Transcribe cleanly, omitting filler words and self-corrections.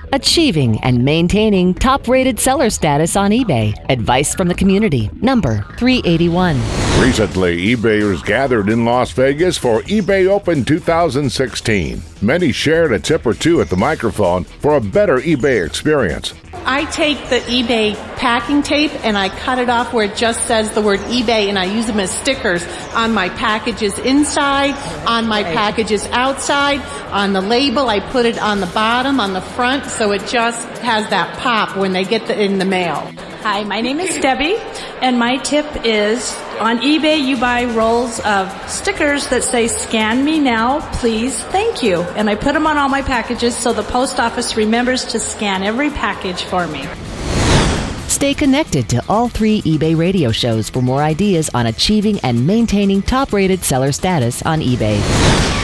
Achieving and maintaining top-rated seller status on eBay. Advice from the community. Number 381. Recently, eBayers gathered in Las Vegas for eBay Open 2016. Many shared a tip or two at the microphone for a better eBay experience. I take the eBay packing tape and I cut it off where it just says the word eBay, and I use them as stickers on my packages inside, on my packages outside, on the label. I put it on the bottom, on the front, so it just has that pop when they get in the mail. Hi, my name is Debbie, and my tip is on eBay you buy rolls of stickers that say "Scan me now, please, thank you," and I put them on all my packages so the post office remembers to scan every package for me. Stay connected to all 3 eBay radio shows for more ideas on achieving and maintaining top-rated seller status on eBay.